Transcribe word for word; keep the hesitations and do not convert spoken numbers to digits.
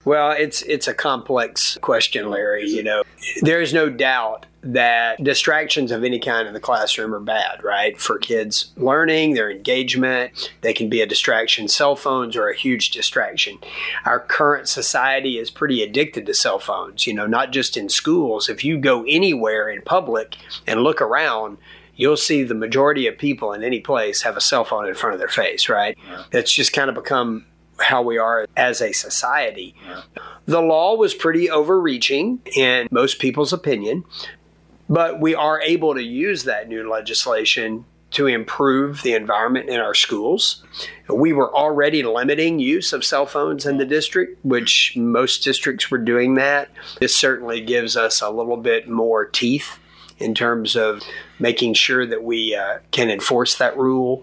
Well, it's it's a complex question, Larry. You know, there is no doubt that distractions of any kind in the classroom are bad, right? For kids learning, their engagement, they can be a distraction. Cell phones are a huge distraction. Our current society is pretty addicted to cell phones, you know, not just in schools. If you go anywhere in public and look around, you'll see the majority of people in any place have a cell phone in front of their face, right? Yeah. It's just kind of become how we are as a society. Yeah. The law was pretty overreaching in most people's opinion, but we are able to use that new legislation to improve the environment in our schools. We were already limiting use of cell phones in the district, which most districts were doing that. This certainly gives us a little bit more teeth in terms of making sure that we uh, can enforce that rule.